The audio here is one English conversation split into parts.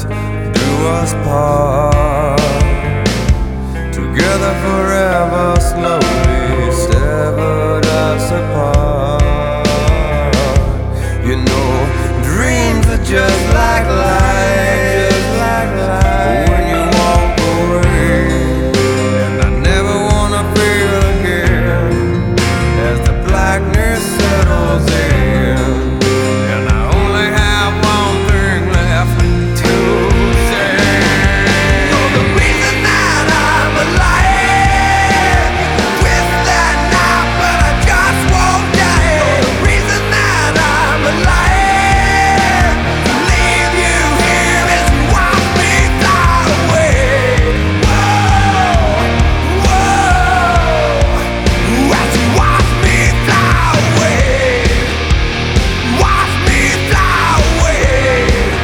do us part. Together forever, slowly severed us apart. You know, dreams are just like light, when you walk away. And I never wanna feel again as the blackness settles in. And I only have one thing left to say. You're the reason that I'm alive. With that knife, but I just won't die. You're the reason that I'm alive. To leave you here as you watch me fly away. Whoa, whoa, as you watch me fly away. Watch me fly away.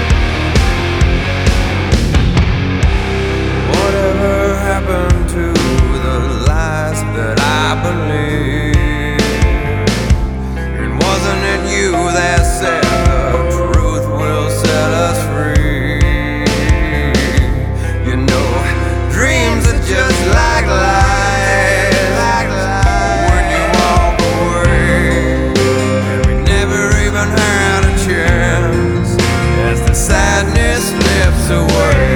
Whatever happened to the lies that I believed? And wasn't it you that said the truth will set us free? You know, dreams are just like lies, when you walk away. And we never even had a chance as the sadness slips away.